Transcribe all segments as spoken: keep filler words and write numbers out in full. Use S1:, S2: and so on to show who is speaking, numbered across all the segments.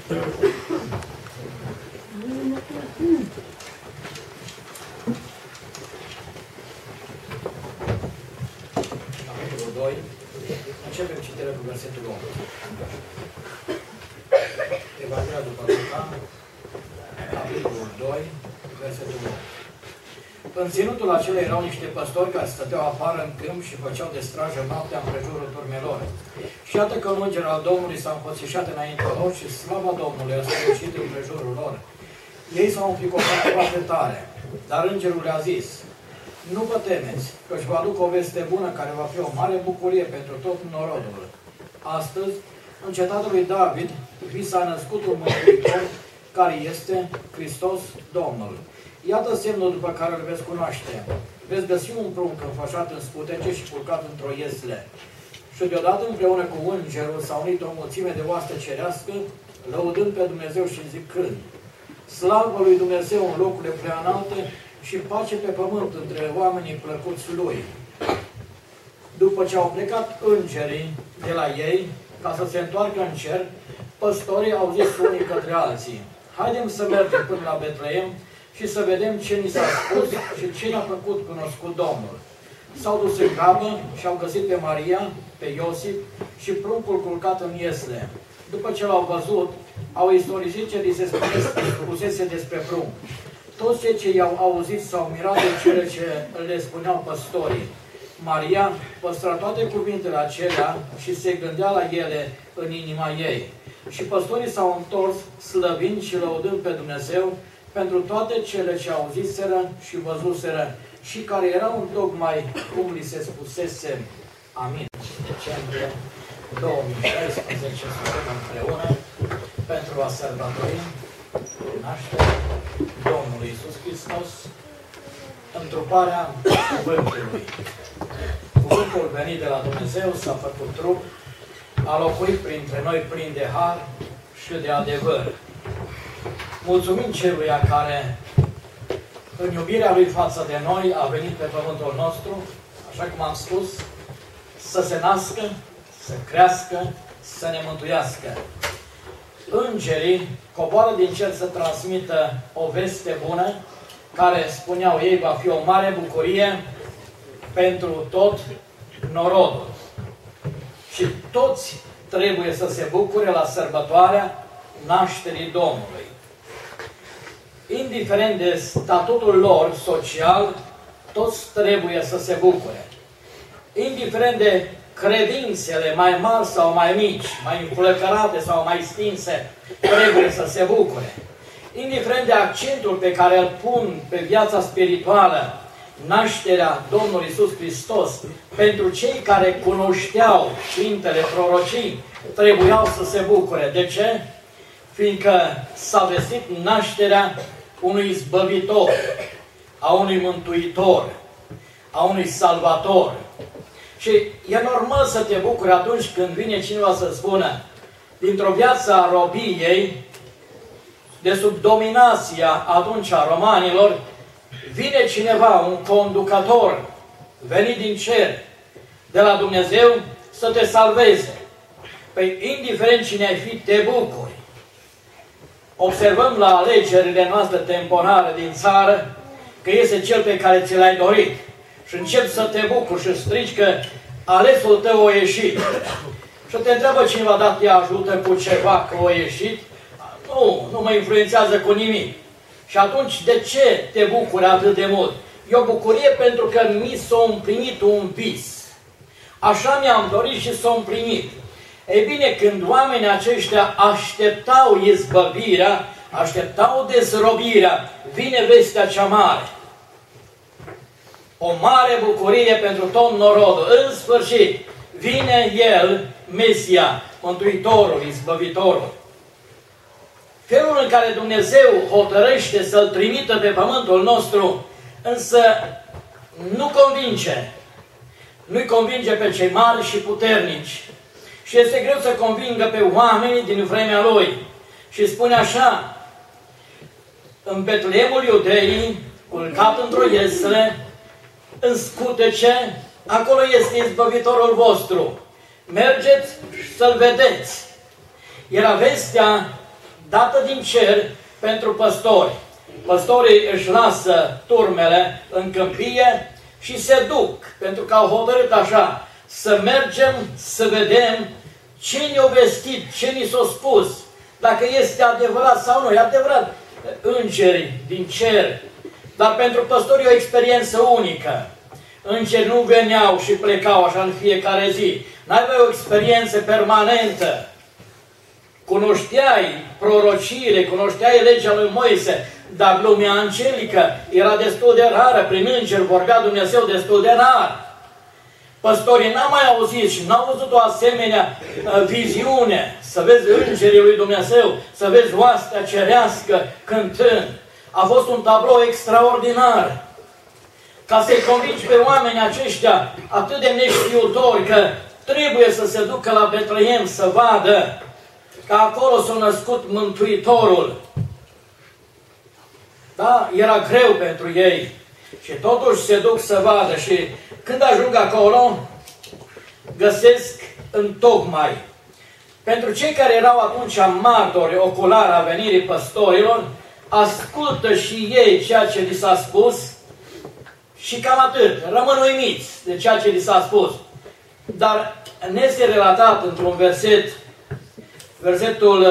S1: Capitolul doi. Începem citirea cu versetul opt. Evanghelia după Luca, capitolul doi, versetul opt. În ținutul acela erau niște păstori care stăteau afară în câmp și făceau de strajă noaptea împrejurul turmelor. Și iată că un înger al Domnului s-a înfățișat înaintea lor și slava Domnului a strălucit împrejurul lor. Ei s-au înfricoșat foarte tare, dar îngerul le-a zis: nu vă temeți, căci vă aduc o veste bună care va fi o mare bucurie pentru tot norodul. Astăzi, în cetatea lui David, vi s-a născut un mântuitor care este Hristos Domnul. Iată semnul după care îl veți cunoaște. Veți găsi un prunc înfășat în scutece și culcat într-o iesle. Și deodată împreună cu îngerul s-a unit o mulțime de oaste cerească, lăudând pe Dumnezeu și zicând: slavă lui Dumnezeu în locurile preanalte și pace pe pământ între oamenii plăcuți lui. După ce au plecat îngerii de la ei, ca să se întoarcă în cer, păstorii au zis unii către alții: haidem să mergem până la Betleem și să vedem ce ni s-a spus și ce ne-a făcut cunoscut Domnul. S-au dus în grabă și au găsit pe Maria, pe Iosif și pruncul culcat în iesle. După ce l-au văzut, au istorisit ce li se spusese despre prunc. Toți cei ce i-au auzit s-au mirat de cele ce le spuneau păstorii. Maria păstra toate cuvintele acelea și se gândea la ele în inima ei. Și păstorii s-au întors, slăvind și lăudând pe Dumnezeu pentru toate cele ce auziseră și văzuseră și care erau întocmai cum li se spusese. Amin. Decembrie două mii șaisprezece suntem împreună pentru a sărbători nașterea Domnului Iisus Hristos, întruparea Cuvântului. Cuvântul venit de la Dumnezeu s-a făcut trup, a locuit printre noi plin de har și de adevăr. Mulțumim celuia care, în iubirea Lui față de noi, a venit pe pământul nostru, așa cum am spus, să se nască, să crească, să ne mântuiască. Îngerii coboară din cer să transmită o veste bună, care, spuneau ei, va fi o mare bucurie pentru tot norodul. Și toți trebuie să se bucure la sărbătoarea nașterii Domnului. Indiferent de statutul lor social, toți trebuie să se bucure. Indiferent de credințele mai mari sau mai mici, mai înflăcărate sau mai stinse, trebuie să se bucure. Indiferent de accentul pe care îl pun pe viața spirituală, nașterea Domnului Iisus Hristos, pentru cei care cunoșteau Sfintele Prorocii, trebuiau să se bucure. De ce? Fiindcă s-a vestit nașterea unui izbăvitor, a unui mântuitor, a unui salvator. Și e normal să te bucuri atunci când vine cineva să spună: dintr-o viață a robiei, de sub dominația atunci a romanilor, vine cineva, un conducător, venit din cer, de la Dumnezeu, să te salveze. Păi, indiferent cine ai fi, te bucuri. Observăm la alegerile noastre temporare din țară că este cel pe care ți l-ai dorit. Și începi să te bucuri și strigi că alesul tău a ieșit. Și te întreabă cineva dacă te ajută cu ceva că a ieșit. Nu, nu mă influențează cu nimic. Și atunci de ce te bucuri atât de mult? E o bucurie pentru că mi s-a împlinit un vis. Așa mi-am dorit și s-a împlinit. Ei bine, când oamenii aceștia așteptau izbăvirea, așteptau dezrobirea, vine vestea cea mare. O mare bucurie pentru tot norodul. În sfârșit, vine El, Mesia, Mântuitorul, Izbăvitorul. Felul în care Dumnezeu hotărăște să-L trimită pe pământul nostru, însă nu convinge. Nu-i convinge pe cei mari și puternici. Și este greu să convingă pe oamenii din vremea Lui. Și spune așa: în Betleemul Iudeii, culcat într-o iesle, în scutece, acolo este izbăvitorul vostru. Mergeți să-L vedeți. Era vestea dată din cer pentru păstori. Păstorii își lasă turmele în câmpie și se duc, pentru că au hotărât așa, să mergem, să vedem ce ne-au vestit, ce ni s-a spus, dacă este adevărat sau nu. E adevărat, îngeri din cer, dar pentru păstori e o experiență unică. Îngeri nu veneau și plecau așa în fiecare zi. N-aveai o experiență permanentă. Cunoșteai prorocire, cunoșteai legea lui Moise, dar lumea angelică era destul de rară. Prin îngeri vorbea Dumnezeu destul de rar. Păstorii n-au mai auzit și n-au văzut o asemenea uh, viziune, să vezi îngerii lui Dumnezeu, să vezi oastea cerească cântând. A fost un tablou extraordinar. Ca să-i convingi pe oamenii aceștia atât de neștiutori că trebuie să se ducă la Betleem să vadă că acolo s-a născut Mântuitorul. Da? Era greu pentru ei. Și totuși se duc să vadă și când ajung acolo, găsesc întocmai. Pentru cei care erau atunci martori oculari a venirii păstorilor, ascultă și ei ceea ce li s-a spus și cam atât. Rămân uimiți de ceea ce li s-a spus. Dar ne este relatat într-un verset, versetul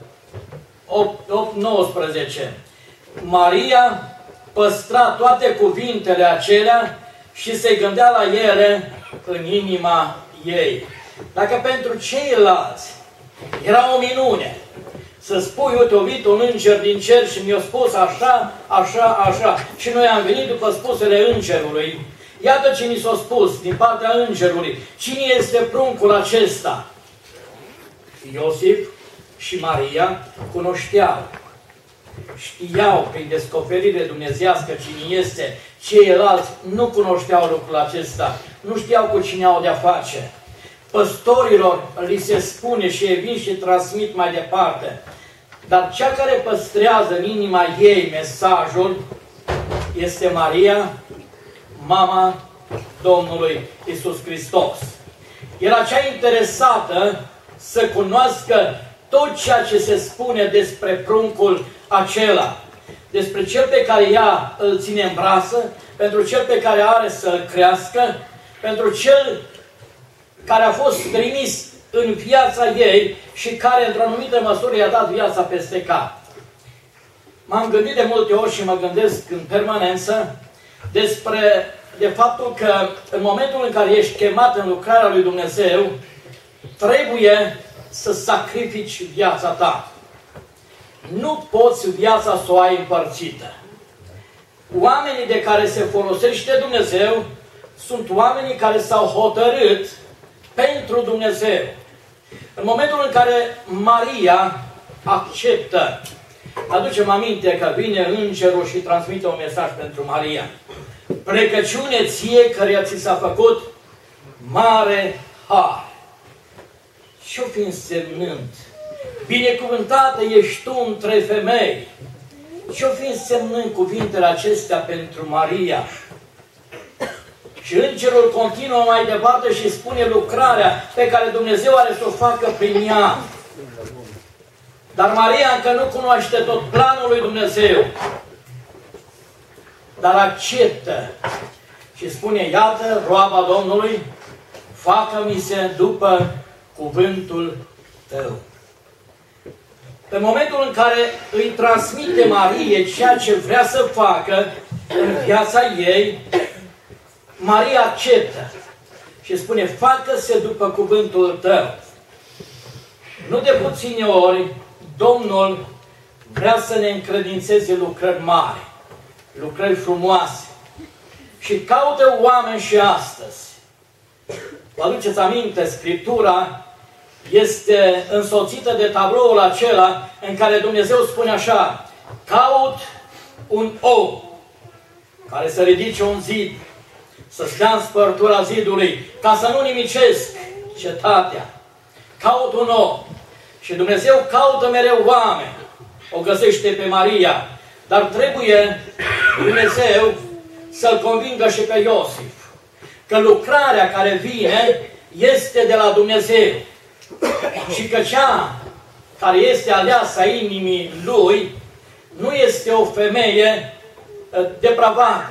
S1: opt nouăsprezece. Maria păstra toate cuvintele acelea și se gândea la ele în inima ei. Dacă pentru ceilalți era o minune să spui, uite, a venit un înger din cer și mi-a spus așa, așa, așa, și noi am venit după spusele îngerului, iată ce ni s-a spus din partea îngerului. Cine este pruncul acesta? Iosif și Maria cunoșteau. Știau prin descoperire dumnezeiască cine este. Ceilalți nu cunoșteau lucrul acesta. Nu știau cu cine au de-a face. Păstorilor li se spune și ei vin și transmit mai departe. Dar cea care păstrează în inima ei mesajul este Maria, mama Domnului Iisus Hristos. Era cea interesată să cunoască tot ceea ce se spune despre pruncul acela, despre cel pe care ea îl ține în brață, pentru cel pe care are să-l crească, pentru cel care a fost trimis în viața ei și care, într-o anumită măsură, i-a dat viața peste cap. M-am gândit de multe ori și mă gândesc în permanență despre de faptul că în momentul în care ești chemat în lucrarea lui Dumnezeu, trebuie să sacrifici viața ta. Nu poți viața să o ai împărțită. Oamenii de care se folosește Dumnezeu sunt oamenii care s-au hotărât pentru Dumnezeu. În momentul în care Maria acceptă, aducem aminte că vine îngerul și transmite un mesaj pentru Maria. Plecăciune ție căreia ți s-a făcut mare har. Ce-o fi însemnând? Binecuvântată ești tu între femei. Ce-o fi însemnând cuvintele acestea pentru Maria? Și îngerul continuă mai departe și spune lucrarea pe care Dumnezeu are să o facă prin ea. Dar Maria încă nu cunoaște tot planul lui Dumnezeu. Dar acceptă și spune, iată, roaba Domnului, facă-mi se după cuvântul tău. În momentul în care îi transmite Marie ceea ce vrea să facă în viața ei, Maria acceptă și spune, facă-se după cuvântul tău. Nu de puține ori, Domnul vrea să ne încredințeze lucrări mari, lucrări frumoase. Și caută oameni și astăzi. Vă aduceți aminte, Scriptura este însoțită de tabloul acela în care Dumnezeu spune așa, caut un om care să ridice un zid, să stea în spărtura zidului, ca să nu nimicesc cetatea. Caut un om. Și Dumnezeu caută mereu oameni. O găsește pe Maria. Dar trebuie Dumnezeu să-l convingă și pe Iosif că lucrarea care vine este de la Dumnezeu. Și că cea care este aleasa inimii lui, nu este o femeie depravată.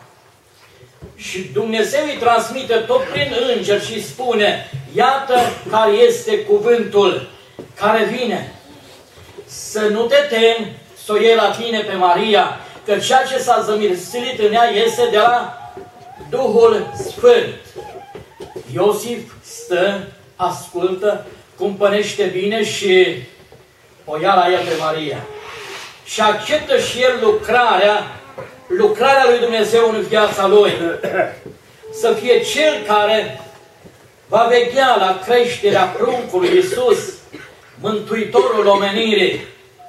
S1: Și Dumnezeu îi transmite tot prin înger și spune, iată care este cuvântul care vine. Să nu te temi să o iei la tine pe Maria, că ceea ce s-a zămislit în ea este de la Duhul Sfânt. Iosif stă, ascultă, cumpănește bine și o ia la el pe Maria. Și acceptă și el lucrarea, lucrarea lui Dumnezeu în viața lui. Să fie cel care va veghea la creșterea pruncului Iisus, Mântuitorul omenirii.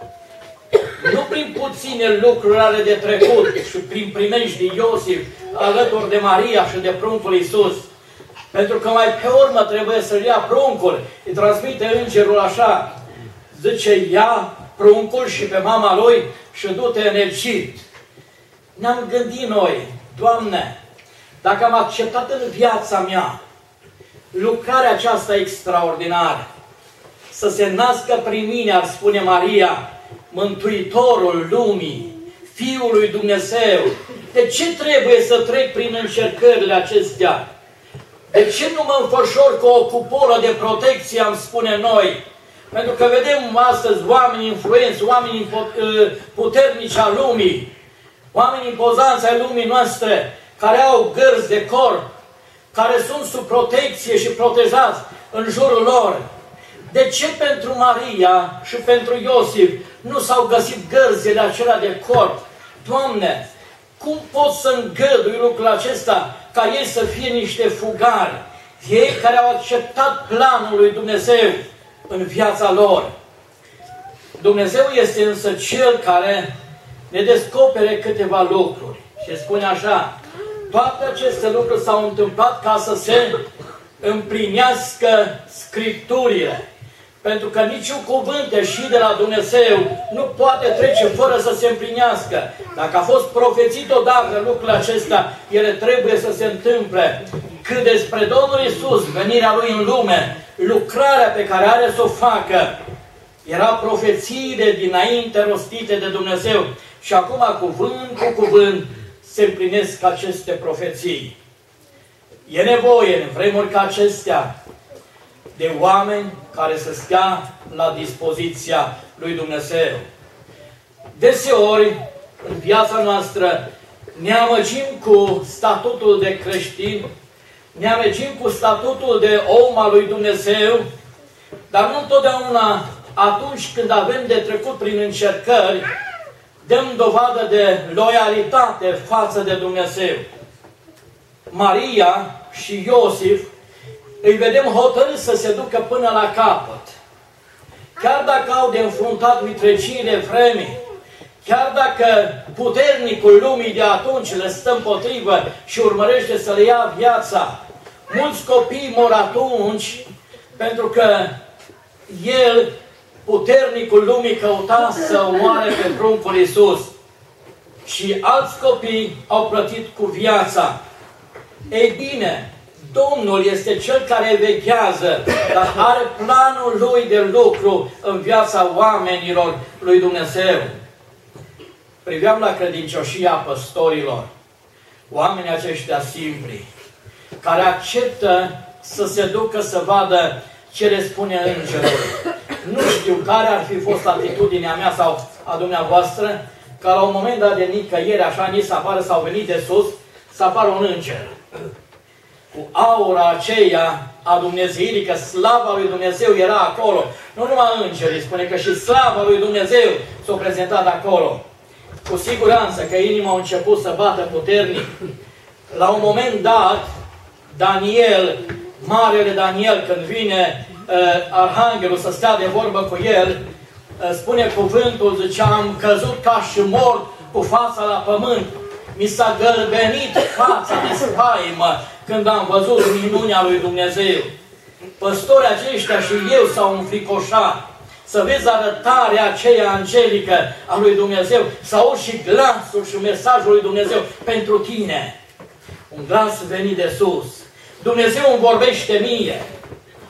S1: Nu prin puține lucruri are de trecut și prin primejdii Iosif alături de Maria și de pruncul Iisus. Pentru că mai pe urmă trebuie să-l ia pruncul. Îi transmite îngerul așa. Zice, ia pruncul și pe mama lui și du-te în Egipt. Ne-am gândit noi, Doamne, dacă am acceptat în viața mea lucrarea aceasta extraordinară, să se nască prin mine, ar spune Maria, Mântuitorul lumii, Fiul lui Dumnezeu, de ce trebuie să trec prin încercările acestea? De ce nu mă înfășor cu o cupolă de protecție, am spune noi? Pentru că vedem astăzi oameni influenți, oameni puternici al lumii, oameni impozanți ai lumii noastre, care au gărzi de corp, care sunt sub protecție și protejați în jurul lor. De ce pentru Maria și pentru Iosif nu s-au găsit gărzile acelea de corp? Doamne, cum pot să îngădui lucrul acesta ca ei să fie niște fugari? Ei care au acceptat planul lui Dumnezeu în viața lor. Dumnezeu este însă Cel care ne descopere câteva lucruri. Și spune așa, toate aceste lucruri s-au întâmplat ca să se împlinească Scripturile. Pentru că niciun cuvânt ieșit de la Dumnezeu nu poate trece fără să se împlinească. Dacă a fost profețit odată lucrul acesta, ele trebuie să se întâmple. Cât despre Domnul Iisus, venirea Lui în lume, lucrarea pe care are să o facă, era profețiile dinainte rostite de Dumnezeu. Și acum, cuvânt cu cuvânt, se împlinesc aceste profeții. E nevoie, în vremuri ca acestea, de oameni care să stea la dispoziția lui Dumnezeu. Deseori, în viața noastră, ne amăgim cu statutul de creștin, ne amăgim cu statutul de om al lui Dumnezeu, dar nu întotdeauna atunci când avem de trecut prin încercări, dăm dovadă de loialitate față de Dumnezeu. Maria și Iosif îi vedem hotărâți să se ducă până la capăt. Chiar dacă au de înfruntat vitregiile vremii, chiar dacă puternicul lumii de atunci le stă împotrivă și urmărește să le ia viața, mulți copii mor atunci pentru că el, puternicul lumii, căuta să omoare pe pruncul Iisus. Și alți copii au plătit cu viața. Ei bine, Domnul este Cel care veghează, dar are planul Lui de lucru în viața oamenilor lui Dumnezeu. Priveam la credincioșia păstorilor, oamenii aceștia simpli, care acceptă să se ducă să vadă ce le spune îngerul. Nu știu care ar fi fost atitudinea mea sau a dumneavoastră, ca la un moment dat de nicăieri, așa, ni să apară, sau venit de sus, să apară un înger. Cu aura aceea a Dumnezeirii, că slava lui Dumnezeu era acolo. Nu numai îngerii, spune că și slava lui Dumnezeu s-a prezentat acolo. Cu siguranță că inima a început să bată puternic. La un moment dat, Daniel, marele Daniel, când vine uh, Arhanghelul să stea de vorbă cu el, uh, spune cuvântul, zice, am căzut ca și mort cu fața la pământ. Mi s-a gălbenit fața de spaimă când am văzut minunea lui Dumnezeu. Păstorii aceștia și eu s-au înfricoșat. Să vezi arătarea aceea angelică a lui Dumnezeu, să auzi și glasul și mesajul lui Dumnezeu pentru tine. Un glas venit de sus. Dumnezeu îmi vorbește mie.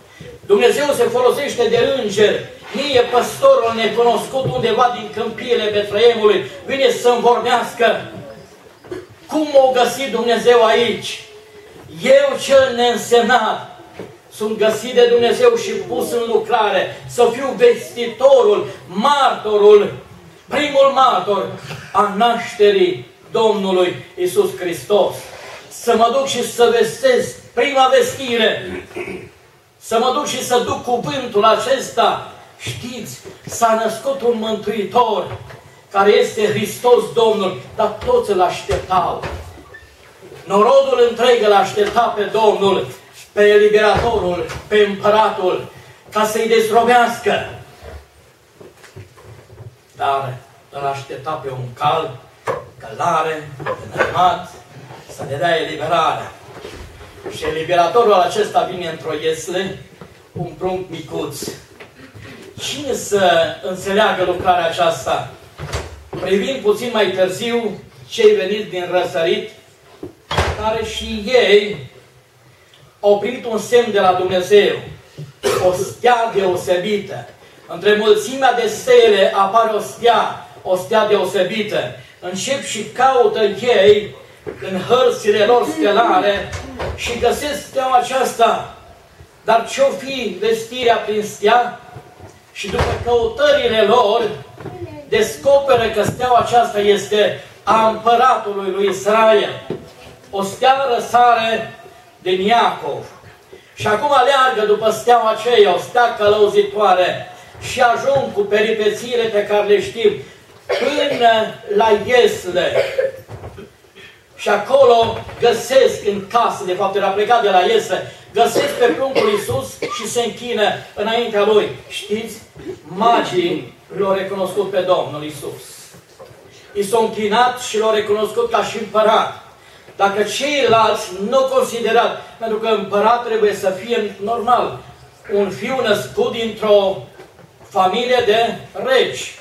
S1: Dumnezeu se folosește de îngeri. Mie, păstorul necunoscut undeva din câmpiile Betleemului, vine să-mi vorbească. Cum m-a găsit Dumnezeu aici? Eu cel neînsemnat sunt găsit de Dumnezeu și pus în lucrare să fiu vestitorul, martorul, primul martor a nașterii Domnului Iisus Hristos. Să mă duc și să vestesc prima vestire. Să mă duc și să duc cuvântul acesta. Știți, s-a născut un Mântuitor care este Hristos Domnul, dar toți îl așteptau. Norodul întreg îl aștepta pe Domnul, pe Liberatorul, pe Împăratul, ca să-i dezrobească. Dar îl aștepta pe un cal, călare, înarmat, să ne dea eliberarea. Și Liberatorul acesta vine într-o iesle, un prunc micuț. Cine să înțeleagă lucrarea aceasta? Privind puțin mai târziu, cei veniți din răsărit, care și ei au primit un semn de la Dumnezeu, o stea deosebită. Între mulțimea de stele apare o stea, o stea deosebită. Încep și caută ei în hărțile lor stelare și găsesc steaua aceasta. Dar ce-o fi vestirea prin stea? Și după căutările lor, descoperă că steaua aceasta este a împăratului lui Israel. O stea răsare din Iacov. Și acum aleargă după steaua aceea, o stea călăuzitoare, și ajung cu peripețiile pe care le știm până la Iesle. Și acolo găsesc în casă, de fapt era plecat de la Iesle, găsesc pe pruncul Iisus și se închină înaintea lui. Știți? Magii l-au recunoscut pe Domnul Iisus. I s-au închinat și l-au recunoscut ca și împărat. Dacă ceilalți nu considerat, pentru că împărat trebuie să fie normal, un fiu născut dintr-o familie de regi,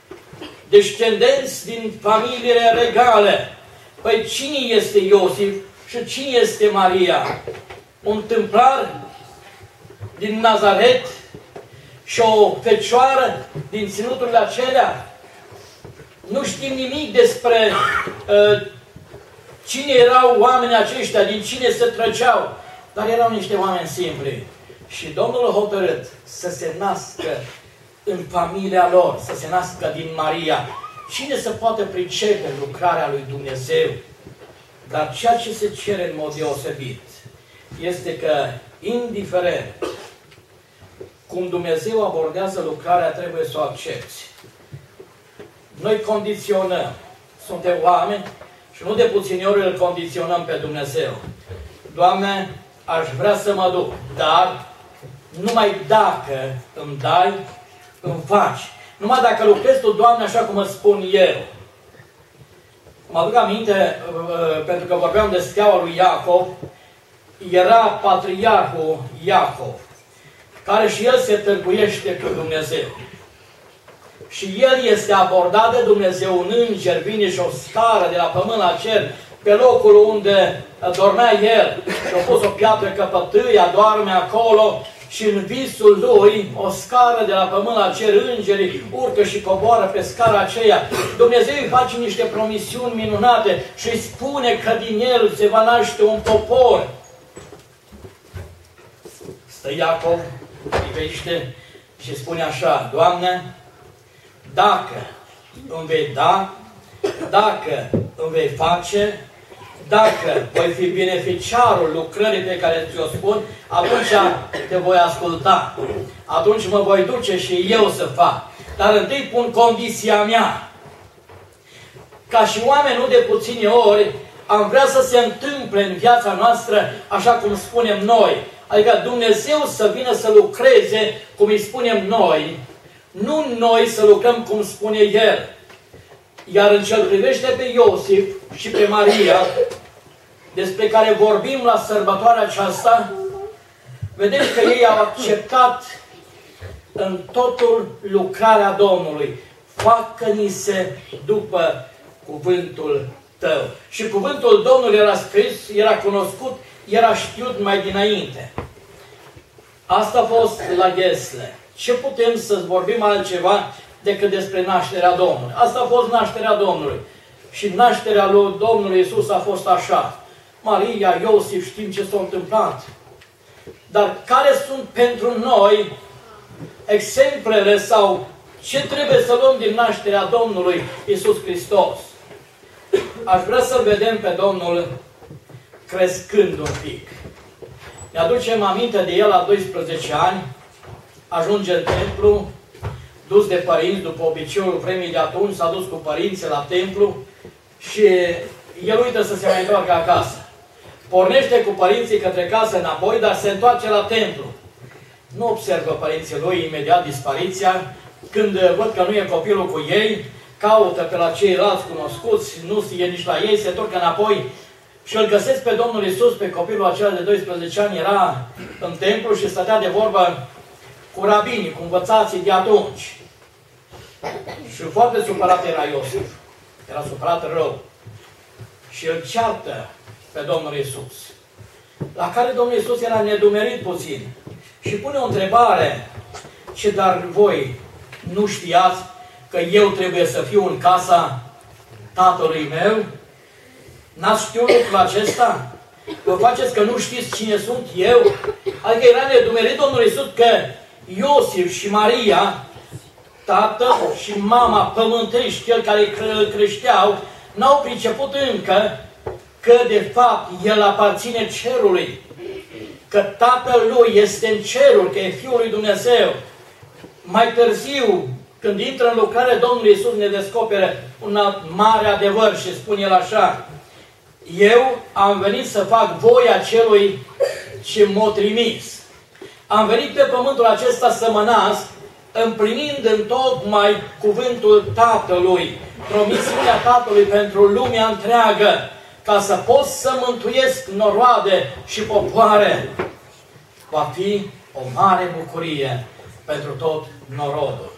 S1: descendenți din familiile regale. Păi cine este Iosif și cine este Maria? Un tâmplar din Nazaret și o fecioară din ținuturile acelea? Nu știm nimic despre uh, cine erau oamenii aceștia, din cine se trăgeau, dar erau niște oameni simpli. Și Domnul a hotărât să se nască în familia lor, să se nască din Maria. Cine să poate pricepe lucrarea lui Dumnezeu? Dar ceea ce se cere în mod deosebit este că, indiferent cum Dumnezeu abordează lucrarea, trebuie să o accepti. Noi condiționăm. Suntem oameni și nu de puține ori îl condiționăm pe Dumnezeu. Doamne, aș vrea să mă duc, dar numai dacă îmi dai, îmi faci. Numai dacă lucrezi Tu, Doamne, așa cum îți spun eu. Mă aduc aminte, pentru că vorbeam de steaua lui Iacov, era patriarhul Iacov, care și el se târguiește cu Dumnezeu. Și el este abordat de Dumnezeu, un înger vine și o scară de la pământ la cer, pe locul unde dormea el, și a pus o piatră căpătâia, doarme acolo, și în visul lui, o scară de la pământ la cer, îngerii urcă și coboară pe scara aceea. Dumnezeu îi face niște promisiuni minunate și îi spune că din el se va naște un popor. Stă Iacov, privește și spune așa: Doamne, dacă îmi vei da, dacă îmi vei face, dacă voi fi beneficiarul lucrării pe care ți-o spun, atunci te voi asculta. Atunci mă voi duce și eu să fac. Dar întâi pun condiția mea. Ca și oameni, nu de puține ori, am vrea să se întâmple în viața noastră așa cum spunem noi. Adică Dumnezeu să vină să lucreze cum îi spunem noi, nu noi să lucrăm cum spune El. Iar în ce-l privește pe Iosif și pe Maria, despre care vorbim la sărbătoarea aceasta, vedem că ei au acceptat în totul lucrarea Domnului. Facă-ni se după cuvântul Tău. Și cuvântul Domnului era scris, era cunoscut, era știut mai dinainte. Asta a fost la Gheslă. Ce putem să vorbim altceva decât despre nașterea Domnului? Asta a fost nașterea Domnului. Și nașterea lui Domnului Iisus a fost așa. Maria, Iosif, știm ce s-a întâmplat. Dar care sunt pentru noi exemplele sau ce trebuie să luăm din nașterea Domnului Iisus Hristos? Aș vrea să-L vedem pe Domnul crescând un pic. Ne aducem aminte de el la doisprezece ani, ajunge în templu, dus de părinți, după obiceiul vremii de atunci, s-a dus cu părinții la templu și el uită să se mai întoarcă acasă. Pornește cu părinții către casă înapoi, dar se întoarce la templu. Nu observă părinții lui imediat dispariția. Când văd că nu e copilul cu ei, caută pe la ceilalți cunoscuți, nu e nici la ei, se întorc înapoi și îl găsesc pe Domnul Iisus, pe copilul acela de doisprezece ani, era în templu și stătea de vorbă cu rabinii, cu învățații de atunci. Și foarte supărat era Iosif. Era supărat rău. Și îl ceartă pe Domnul Iisus. La care Domnul Iisus era nedumerit puțin. Și pune o întrebare. Ce dar voi nu știați că eu trebuie să fiu în casa tatălui meu? N-ați știut lucrul acesta? Vă faceți că nu știți cine sunt eu? Adică era nedumerit Domnul Iisus că Iosif și Maria, tatăl și mama pământești, cel care îl creșteau, n-au priceput încă că de fapt el aparține cerului. Că tatăl lui este în cerul, că e Fiul lui Dumnezeu. Mai târziu, când intră în lucrare, Domnul Iisus ne descoperă un mare adevăr și spune el așa: eu am venit să fac voia celui ce m-a trimis. Am venit pe pământul acesta să mă nasc, împlinind întocmai cuvântul Tatălui, promisiunea Tatălui pentru lumea întreagă, ca să pot să mântuiesc noroade și popoare. Va fi o mare bucurie pentru tot norodul.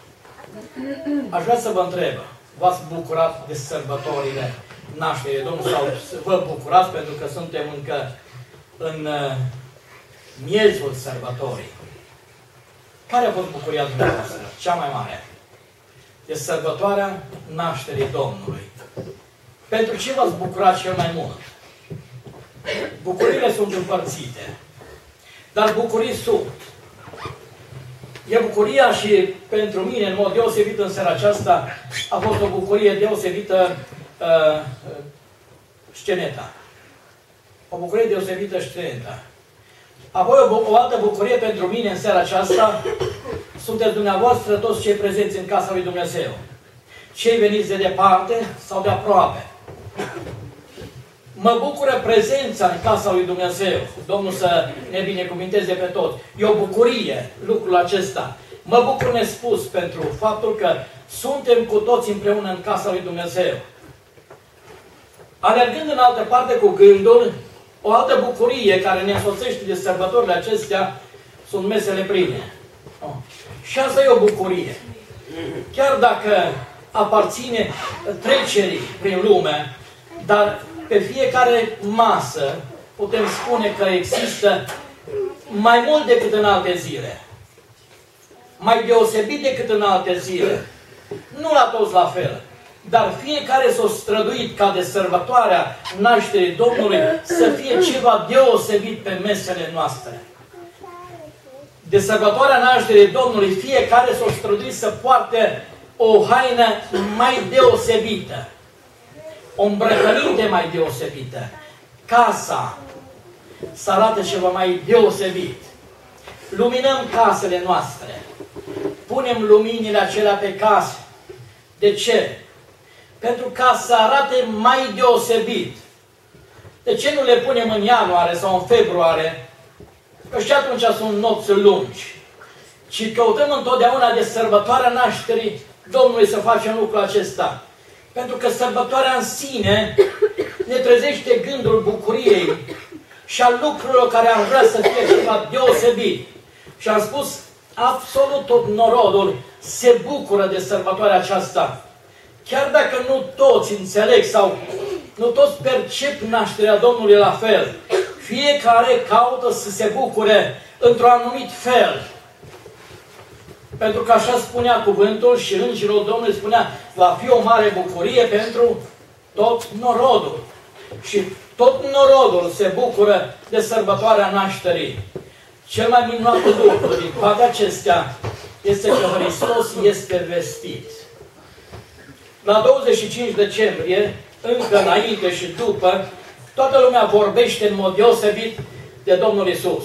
S1: Aș vrea să vă întreb, v-ați bucurat de sărbătorile nașterii Domnului sau vă bucurați pentru că suntem încă în uh, miezul sărbătorii? Care a fost bucuria dumneavoastră, cea mai mare? De sărbătoarea nașterii Domnului. Pentru ce v-ați bucurat cel mai mult? Bucuriile sunt împărțite. Dar bucurii sunt. E bucuria și pentru mine, în mod deosebit în seara aceasta, a fost o bucurie deosebită uh, sceneta. O bucurie deosebită sceneta. Apoi o, o altă bucurie pentru mine în seara aceasta, sunteți dumneavoastră toți cei prezenți în casa lui Dumnezeu. Cei veniți de departe sau de aproape. Mă bucură prezența în casa lui Dumnezeu. Domnul să ne binecuvinteze pe toți. E o bucurie lucrul acesta. Mă bucur nespus pentru faptul că suntem cu toți împreună în casa lui Dumnezeu. Alergând în altă parte cu gândul, o altă bucurie care ne însoțește de sărbătorile acestea sunt mesele pline. Oh. Și asta e o bucurie. Chiar dacă aparține trecerii prin lume, dar pe fiecare masă putem spune că există mai mult decât în alte zile. Mai deosebit decât în alte zile. Nu la toți la fel. Dar fiecare s-a străduit ca de sărbătoarea nașterii Domnului să fie ceva deosebit pe mesele noastre. De sărbătoarea nașterii Domnului fiecare s-a străduit să poarte o haină mai deosebită. O îmbrăcăminte mai deosebită. Casa să arate ceva mai deosebit. Luminăm casele noastre. Punem luminile acelea pe case. De ce? Pentru ca să arate mai deosebit. De ce nu le punem în ianuarie sau în februarie? Că și atunci sunt nopți lungi. Ci căutăm întotdeauna de sărbătoarea nașterii Domnului să facem lucrul acesta. Pentru că sărbătoarea în sine ne trezește gândul bucuriei și al lucrurilor care am vrea să fie ceva deosebit. Și am spus, absolut tot norodul se bucură de sărbătoarea aceasta. Chiar dacă nu toți înțeleg sau nu toți percep nașterea Domnului la fel, fiecare caută să se bucure într-un anumit fel. Pentru că așa spunea cuvântul și Îngerul Domnului spunea, va fi o mare bucurie pentru tot norodul. Și tot norodul se bucură de sărbătoarea nașterii. Cel mai minunat lucru din toate acestea este că Hristos este vestit. La douăzeci și cinci decembrie, încă înainte și după, toată lumea vorbește în mod deosebit de Domnul Iisus.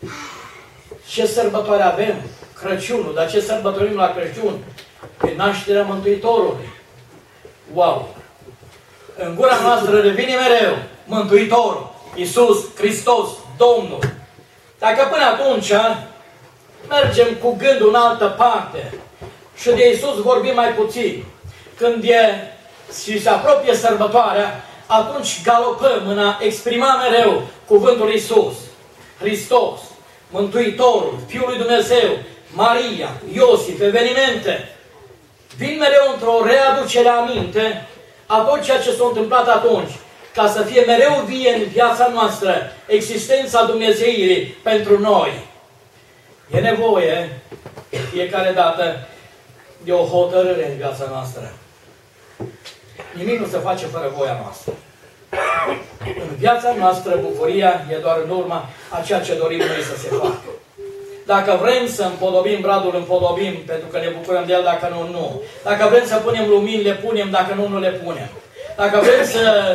S1: Ce sărbătoare avem? Crăciunul. Dar ce sărbătorim la Crăciun? Pe nașterea Mântuitorului. Wow! În gura noastră revine mereu Mântuitorul, Iisus Hristos, Domnul. Dacă până atunci mergem cu gândul în altă parte și de Iisus vorbim mai puțin, când e și se apropie sărbătoarea, atunci galopăm în a exprima mereu cuvântul Iisus, Hristos, Mântuitorul, Fiul lui Dumnezeu, Maria, Iosif, evenimente. Vin mereu într-o readucere aminte a tot ceea ce s-a întâmplat atunci, ca să fie mereu vie în viața noastră existența Dumnezeirii pentru noi. E nevoie fiecare dată de o hotărâre în viața noastră. Nimic nu se face fără voia noastră. În viața noastră bucuria e doar în urma a ceea ce dorim noi să se facă. Dacă vrem să împodobim bradul, împodobim, pentru că ne bucurăm de el, dacă nu, nu. Dacă vrem să punem lumini, le punem, dacă nu, nu le punem. Dacă vrem să,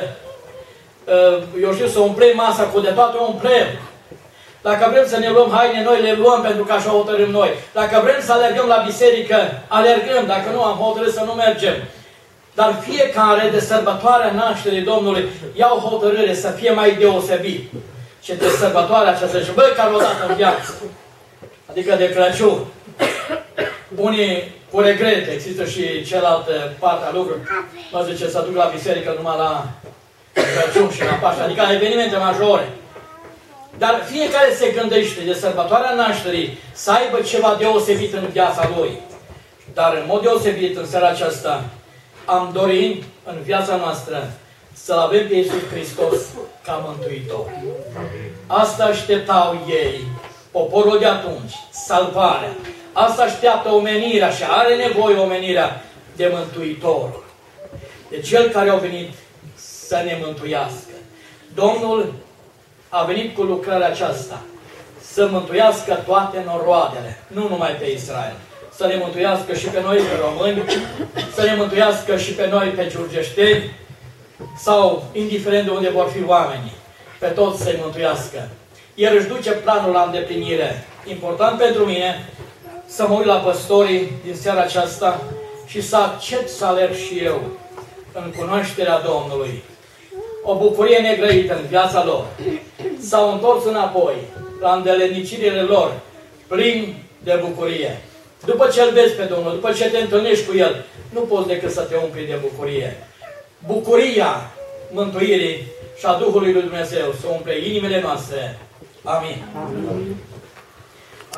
S1: eu știu, să umplem masa cu de toate, o umplem. Dacă vrem să ne luăm haine noi, le luăm pentru că așa hotărâm noi. Dacă vrem să alergăm la biserică, alergăm. Dacă nu, am hotărât să nu mergem. Dar fiecare de sărbătoarea nașterii Domnului ia o hotărâre să fie mai deosebit. Și de sărbătoarea aceasta, și băi, care o dată în viață. Adică de Crăciun. Unii cu regret, există și cealaltă parte a lucrurilor. Nu zice să duc la biserică numai la Crăciun și la Paște, adică la evenimente majore. Dar fiecare se gândește de sărbătoarea nașterii să aibă ceva deosebit în viața lui. Dar în mod deosebit în seara aceasta am dorit în viața noastră să-L avem pe Iisus Hristos ca Mântuitor. Asta așteptau ei, poporul de atunci, salvarea. Asta așteaptă omenirea și are nevoie omenirea de Mântuitorul. De Cel care a venit să ne mântuiască. Domnul a venit cu lucrarea aceasta, să mântuiască toate noroadele, nu numai pe Israel. Să ne mântuiască și pe noi, pe români, să ne mântuiască și pe noi, pe giurgeșteni, sau, indiferent de unde vor fi oamenii, pe toți să-i mântuiască. El își duce planul la îndeplinire. Important pentru mine să mă uit la păstorii din seara aceasta și să accept să alerg și eu în cunoașterea Domnului. O bucurie negrăită în viața lor. S-au întors înapoi la îndelenicirile lor, plini de bucurie. După ce îl vezi pe Domnul, după ce te întâlnești cu El, nu poți decât să te umpli de bucurie. Bucuria mântuirii și a Duhului lui Dumnezeu să umple inimile noastre. Amin. Amin.